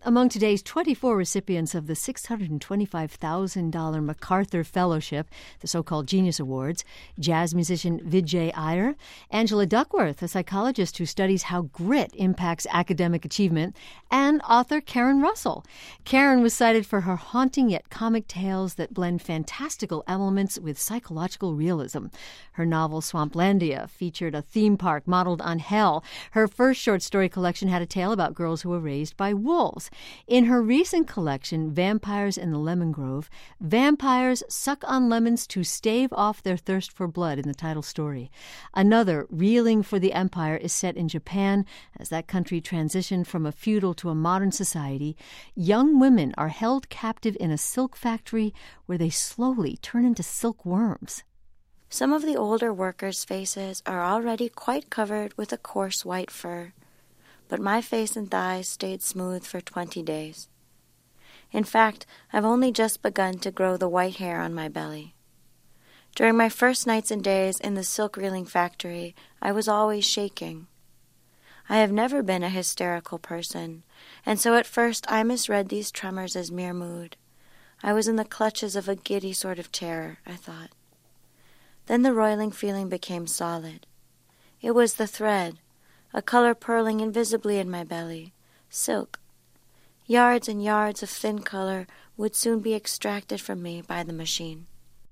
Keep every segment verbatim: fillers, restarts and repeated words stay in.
Among today's twenty-four recipients of the six hundred twenty-five thousand dollars MacArthur Fellowship, the so-called Genius Awards, jazz musician Vijay Iyer, Angela Duckworth, a psychologist who studies how grit impacts academic achievement, and author Karen Russell. Karen was cited for her haunting yet comic tales that blend fantastical elements with psychological realism. Her novel Swamplandia featured a theme park modeled on hell. Her first short story collection had a tale about girls who were raised by wolves. In her recent collection, Vampires in the Lemon Grove, vampires suck on lemons to stave off their thirst for blood in the title story. Another, Reeling for the Empire, is set in Japan. As that country transitioned from a feudal to a modern society, young women are held captive in a silk factory where they slowly turn into silkworms. Some of the older workers' faces are already quite covered with a coarse white fur, but my face and thighs stayed smooth for twenty days. In fact, I've only just begun to grow the white hair on my belly. During my first nights and days in the silk reeling factory, I was always shaking. I have never been a hysterical person, and so at first I misread these tremors as mere mood. I was in the clutches of a giddy sort of terror, I thought. Then the roiling feeling became solid. It was the thread, a color purling invisibly in my belly, silk. Yards and yards of thin color would soon be extracted from me by the machine.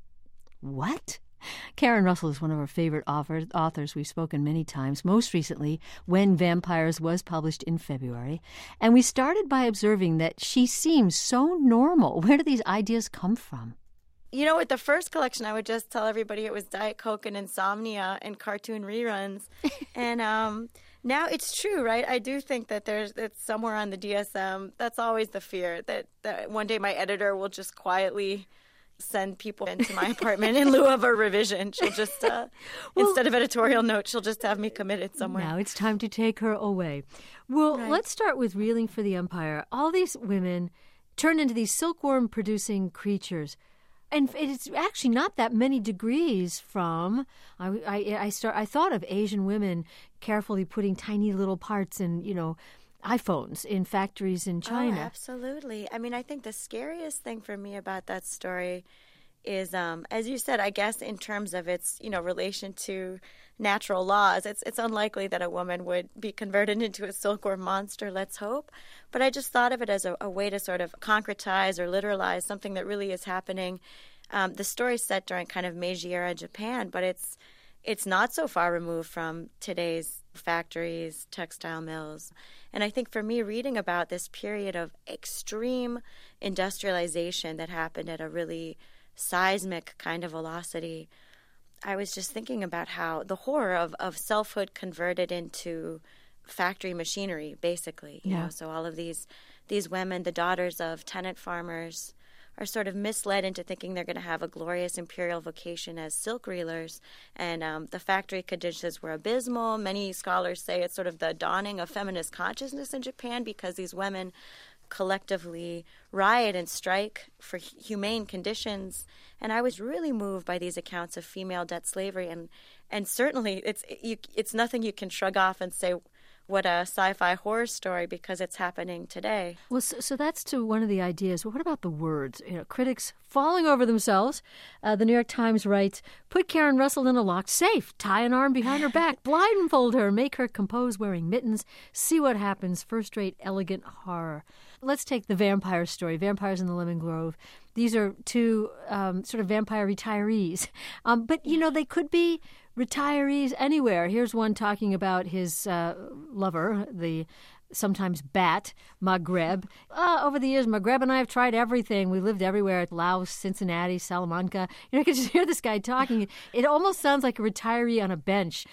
What? Karen Russell is one of our favorite authors. authors. We've spoken many times, most recently When Vampires was published in February. And we started by observing that she seems so normal. Where do these ideas come from? You know, with the first collection, I would just tell everybody it was Diet Coke and insomnia and cartoon reruns. and um, now it's true, right? I do think that there's it's somewhere on the D S M. That's always the fear, that, that one day my editor will just quietly send people into my apartment in lieu of a revision. She'll just, uh, well, instead of editorial note, she'll just have me committed somewhere. Now it's time to take her away. Well, right. Let's start with Reeling for the Empire. All these women turn into these silkworm-producing creatures. And it's actually not that many degrees from, I, I, I, start, I thought of Asian women carefully putting tiny little parts in, you know, iPhones in factories in China. Oh, absolutely. I mean, I think the scariest thing for me about that story is, um, as you said, I guess in terms of its, you know, relation to natural laws, it's it's unlikely that a woman would be converted into a silkworm monster, let's hope. But I just thought of it as a, a way to sort of concretize or literalize something that really is happening. Um, the story's set during kind of Meiji-era Japan, but it's it's not so far removed from today's factories, textile mills. And I think for me, reading about this period of extreme industrialization that happened at a really seismic kind of velocity, I was just thinking about how the horror of, of selfhood converted into factory machinery, basically. You yeah. know, so all of these these women, the daughters of tenant farmers, are sort of misled into thinking they're going to have a glorious imperial vocation as silk reelers. And um, the factory conditions were abysmal. Many scholars say it's sort of the dawning of feminist consciousness in Japan because these women collectively riot and strike for humane conditions. And I was really moved by these accounts of female debt slavery. And, and certainly it's, you, it's nothing you can shrug off and say, what a sci-fi horror story, because it's happening today. Well, so, so that's to one of the ideas. Well, what about the words? You know, critics falling over themselves. Uh, the New York Times writes, put Karen Russell in a locked safe, tie an arm behind her back, blindfold her, make her compose wearing mittens, see what happens, first-rate elegant horror. Let's take the vampire story, Vampires in the Lemon Grove. These are two um, sort of vampire retirees. Um, but, you know, they could be retirees anywhere. Here's one talking about his uh, lover, the sometimes bat, Maghreb. Uh, over the years, Maghreb and I have tried everything. We lived everywhere, at Laos, Cincinnati, Salamanca. You know, I could just hear this guy talking. It almost sounds like a retiree on a bench.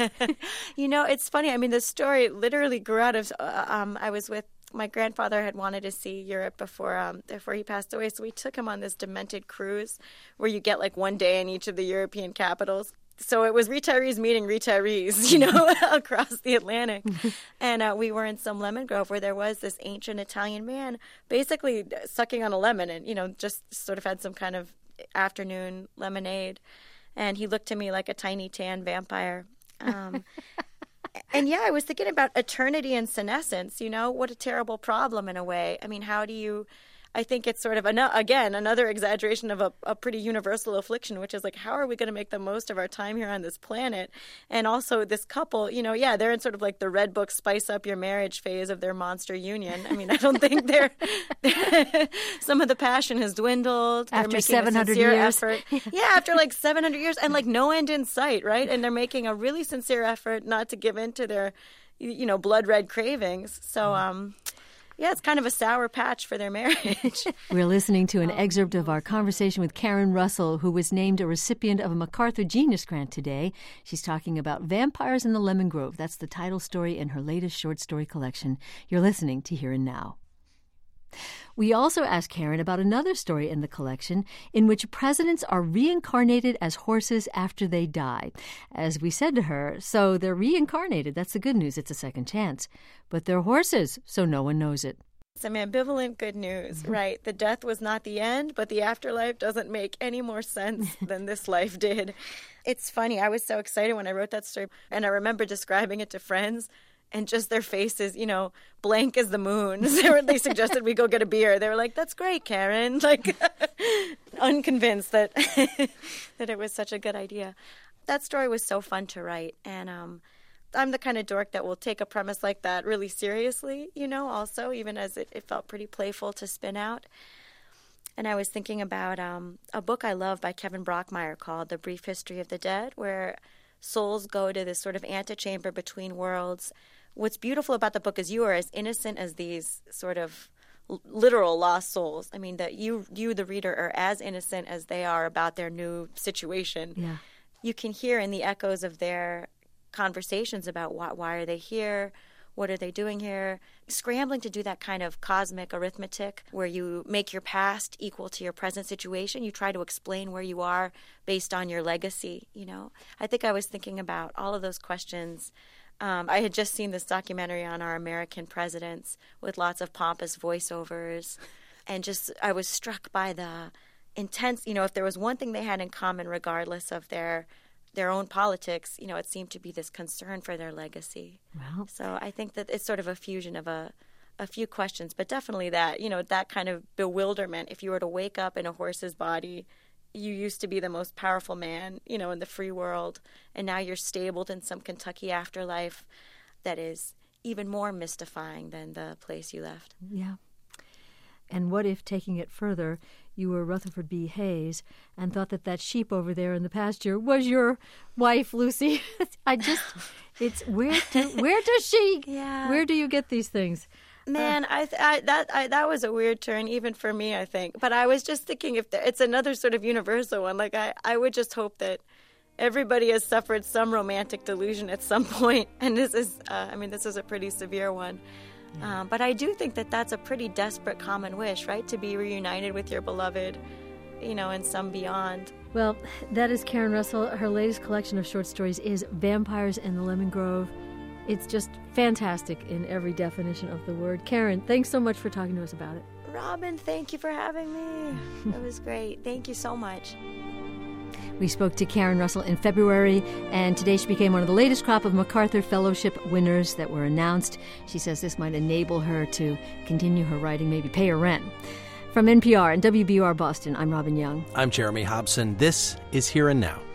You know, it's funny. I mean, the story literally grew out of, uh, um, I was with my grandfather had wanted to see Europe before um, before he passed away, so we took him on this demented cruise where you get like one day in each of the European capitals. So it was retirees meeting retirees, you know, across the Atlantic. And uh, we were in some lemon grove where there was this ancient Italian man basically sucking on a lemon and, you know, just sort of had some kind of afternoon lemonade. And he looked to me like a tiny tan vampire. Um And yeah, I was thinking about eternity and senescence, you know, what a terrible problem in a way. I mean, how do you, I think it's sort of, an, again, another exaggeration of a, a pretty universal affliction, which is like, how are we going to make the most of our time here on this planet? And also this couple, you know, yeah, they're in sort of like the Red Book spice up your marriage phase of their monster union. I mean, I don't think they're, they're some of the passion has dwindled. They're After seven hundred years. Effort. Yeah, after like seven hundred years and like no end in sight, right? And they're making a really sincere effort not to give in to their, you know, blood red cravings. So, um... yeah, it's kind of a sour patch for their marriage. We're listening to an excerpt of our conversation with Karen Russell, who was named a recipient of a MacArthur Genius Grant today. She's talking about Vampires in the Lemon Grove. That's the title story in her latest short story collection. You're listening to Here and Now. We also asked Karen about another story in the collection in which presidents are reincarnated as horses after they die. As we said to her, so they're reincarnated. That's the good news. It's a second chance. But they're horses, so no one knows it. Some ambivalent good news, right? The death was not the end, but the afterlife doesn't make any more sense than this life did. It's funny. I was so excited when I wrote that story, and I remember describing it to friends. And just their faces, you know, blank as the moon. They, were, they suggested we go get a beer. They were like, that's great, Karen. Like, unconvinced that that it was such a good idea. That story was so fun to write. And um, I'm the kind of dork that will take a premise like that really seriously, you know, also, even as it, it felt pretty playful to spin out. And I was thinking about um, a book I love by Kevin Brockmeyer called The Brief History of the Dead, where souls go to this sort of antechamber between worlds. What's beautiful about the book is you are as innocent as these sort of literal lost souls. I mean, that you, you, the reader, are as innocent as they are about their new situation. Yeah. You can hear in the echoes of their conversations about why, why are they here, what are they doing here, scrambling to do that kind of cosmic arithmetic where you make your past equal to your present situation. You try to explain where you are based on your legacy, you know. I think I was thinking about all of those questions. Um, I had just seen this documentary on our American presidents with lots of pompous voiceovers, and just I was struck by the intense, you know, if there was one thing they had in common regardless of their their own politics, you know, it seemed to be this concern for their legacy. Wow. So I think that it's sort of a fusion of a, a few questions, but definitely that, you know, that kind of bewilderment. If you were to wake up in a horse's body, you used to be the most powerful man, you know, in the free world, and now you're stabled in some Kentucky afterlife that is even more mystifying than the place you left. Yeah. And what if, taking it further, you were Rutherford B. Hayes and thought that that sheep over there in the pasture was your wife, Lucy? I just, it's, where do, where does she, yeah. where do you get these things? Man, uh, I, I that I, that was a weird turn, even for me, I think. But I was just thinking, if there, it's another sort of universal one. Like, I, I would just hope that everybody has suffered some romantic delusion at some point. And this is, uh, I mean, this is a pretty severe one. Yeah. Um, but I do think that that's a pretty desperate common wish, right? To be reunited with your beloved, you know, in some beyond. Well, that is Karen Russell. Her latest collection of short stories is Vampires in the Lemon Grove. It's just fantastic in every definition of the word. Karen, thanks so much for talking to us about it. Robin, thank you for having me. It was great. Thank you so much. We spoke to Karen Russell in February, and today she became one of the latest crop of MacArthur Fellowship winners that were announced. She says this might enable her to continue her writing, maybe pay her rent. From N P R and W B U R Boston, I'm Robin Young. I'm Jeremy Hobson. This is Here and Now.